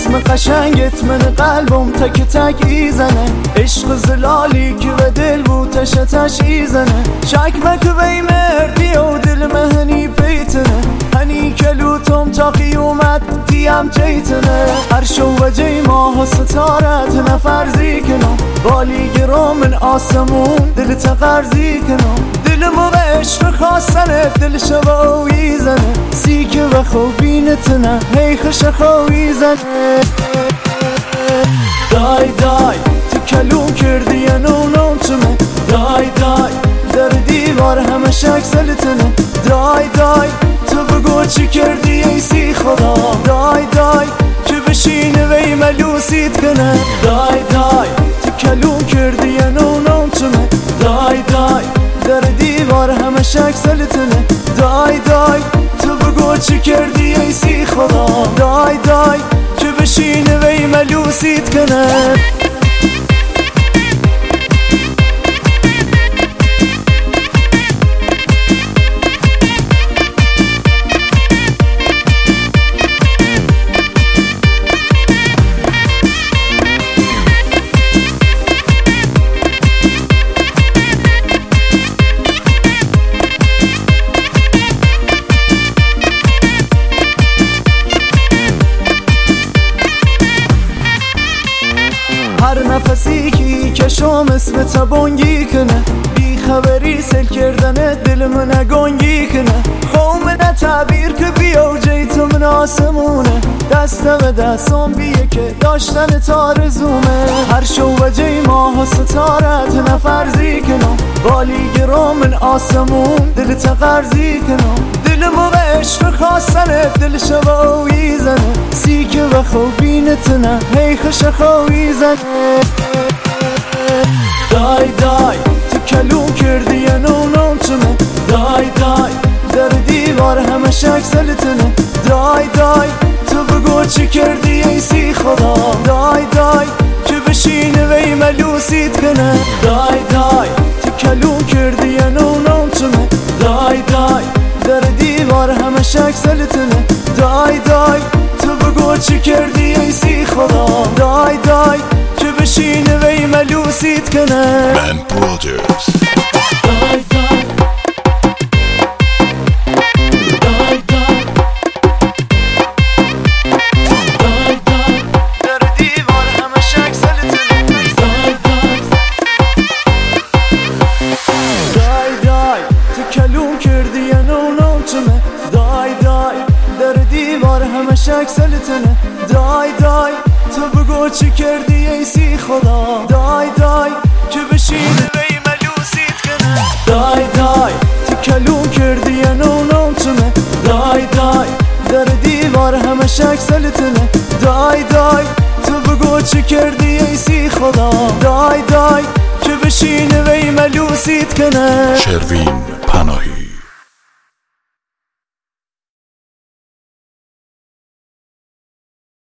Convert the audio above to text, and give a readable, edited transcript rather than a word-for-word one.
اسم قشنگت من قلبم تک تک ایزنه، عشق زلالی که به دل بوتش تش ایزنه، شک مک وی مردی و دل مهنی پیتنه، هنی کلوتم تا قیومت دیم جیتنه، هر شو و جی ماه و ستارت نفرزی کنم، بالی گرام من آسمون دل تقرزی کنم، دلمو به عشق خواستنه دل شباوی زنه، سیکه و خوبینتنه هی خش خوی زنه. دای دای تو کلون کردی یا نونم تمه، دای دای در دیوار همه شک سلتنه، دای دای تو بگو چی کردی ای سی خدا، دای دای که بشینه وی ملوسیت کنه، دای دای تو کلون کردی یا نونم تمه، دای دای در دیوار همه شک سلتنه، دای دای تو بگو چی کردی ای سی خدا، دای دای که بشینه وی ملوسیت کنه. هر نفسی که کشم اسم تبانگی کنه، بی خبری سل کردن دل من گنگی کنه، خومنه تعبیر که بیا جیت من آسمونه، دستم دستم بیه که داشتن تارزومه، هر شو و جی ماه و ستارت نفرزی کنم، بالی گرام من آسمون دل تقرزی کنم، دلمو به عشق خواستنه دل شباوی زنه، سیکه و خوبینتنه هی خش خوی زنه. دای دای تو کلون کردی یا نونم تمه، دای دای در دیوار همه شک سلتنه، دای دای تو بگو چی کردی ای سی خدا، دای دای که بشینه وی ملوسیت کنه، دای دای تو کلون کردی یا نونم تمه، دای دای در دیوار همه شک سلتنه، دای دای تو بگو چی کردی ای سی خدا، دای دای که بشینه وی ملوسیت کنه. من برادرز دای دای دای دای دای دای در دیوار همه شک سلتنه، دای دای دای دای تو کلون کردی یا نونم تمه، دای دای در دیوار همه شک سلتنه، دای دای تو بگو چی کردی ای سی خدا، دای دای که بشینه وی ملوسیت کنه، دای دای تو کلون کردی یا نونم تمه، دای دای در دیوار همه شک سلتنه، دای دای تو بگو چی کردی ای سی خدا، دای دای که بشینه وی ملوسیت کنه. شروین پناهی